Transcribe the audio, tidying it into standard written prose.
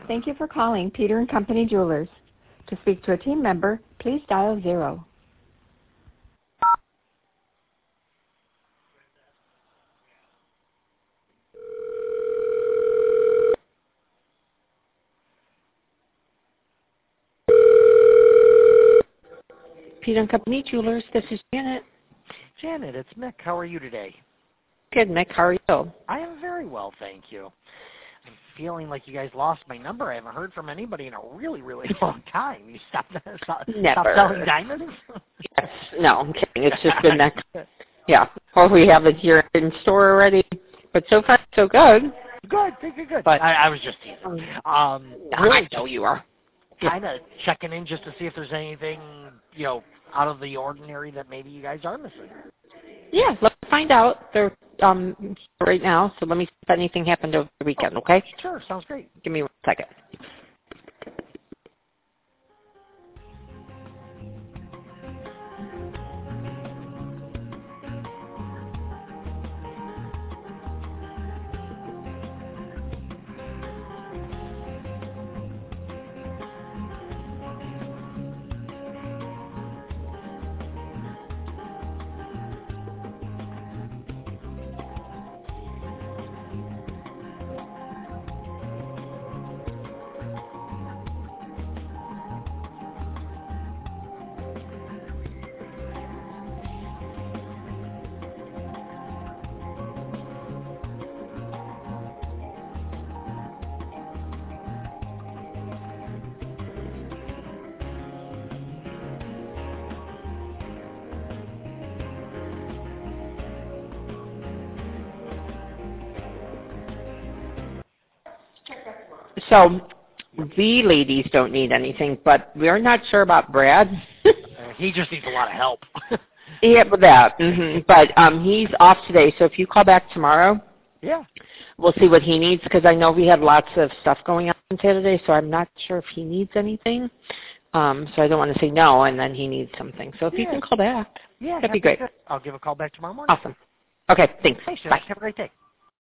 Thank you for calling Peter and Company Jewelers. To speak to a team member, please dial 0. Peter and Company Jewelers, this is Janet. Janet, it's Mick. How are you today? Good, Mick. How are you? I am very well, thank you. I'm feeling like you guys lost my number. I haven't heard from anybody in a really, really long time. You stopped selling diamonds? Yes. No, I'm kidding. It's just been that. Yeah. Or we have it here in store already. But so far, so good. Good. But I was just teasing. Really, I know you are. Kind of checking in just to see if there's anything, out of the ordinary that maybe you guys are missing. Yeah, let's find out. They're right now, so let me see if anything happened over the weekend, okay? Sure, sounds great. Give me 1 second. So the ladies don't need anything, but we're not sure about Brad. He just needs a lot of help. Yeah, with that. But he's off today, so if you call back tomorrow, yeah, we'll see what he needs, because I know we had lots of stuff going on today, so I'm not sure if he needs anything. So I don't want to say no, and then he needs something. So if you can call back, that'd be great. I'll give a call back tomorrow morning. Awesome. Okay, thanks. Thanks, Bye. Have a great day.